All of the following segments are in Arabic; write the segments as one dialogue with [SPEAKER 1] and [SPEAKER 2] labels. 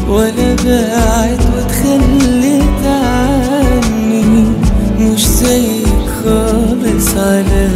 [SPEAKER 1] ولا بعت وتخليت عني، مش زيك خالص على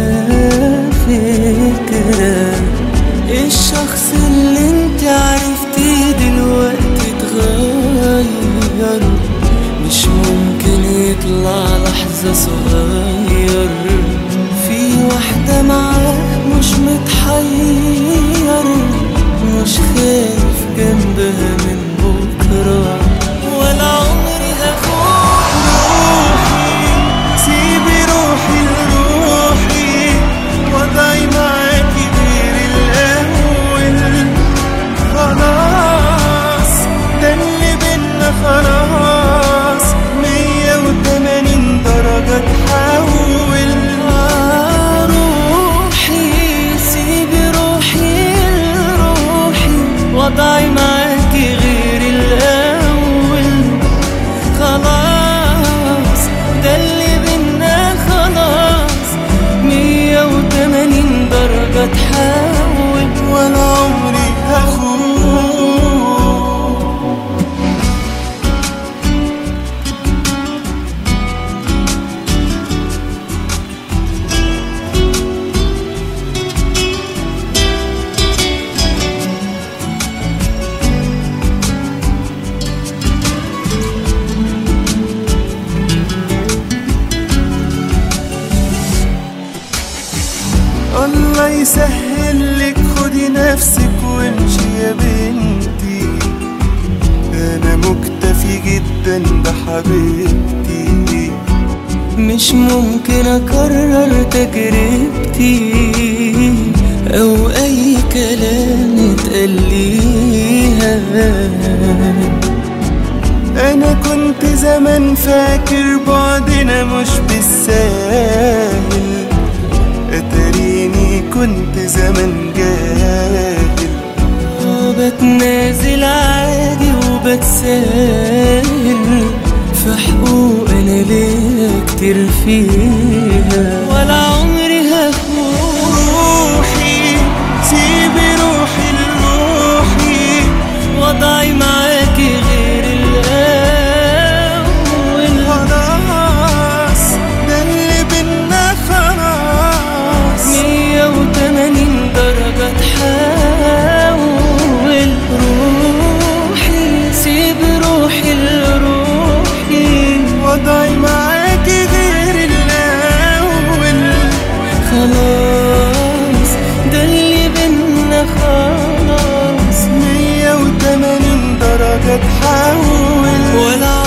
[SPEAKER 1] فكرة. الشخص اللي انت عرفتيه دلوقتي اتغير، مش ممكن يطلع لحظة صغير. في واحدة معاه مش متحير، مش خايف جنبها من بكرة، ولا عمري هاخد روحي. سيبي روحي لروحي، وضعي معاكي غير الأول. خلاص ده اللي بينا خلاص، 180 درجة تحول. روحي سيبي روحي لروحي، وضعي معاكي غير الأول. خلاص ده اللي بينا خلاص، 180 درجة تحول، ولا عمري هخون. الله يسهلك، خدي نفسك وامشي يا بنتي. انا مكتفي جدا بحبيبتي، مش ممكن اكرر تجربتي او اي كلام اتقاليها. انا كنت زمان فاكر بعدنا مش بالساهل، اتريني كنت زمان جاهل. بتنازل عادي وبتساهل في حقوق انا ليا كتير فيها، ولا عمري هخون. روحي سيبي روحي لروحي، وضعي معاكي غير الأول. خلاص ده اللي بينا خلاص، 180 درجة تحول. روحي سيبي روحي لروحي، وضعي معاكي غير الأول. خلاص ده اللي بينا خلاص، 180 درجة تحول، ولا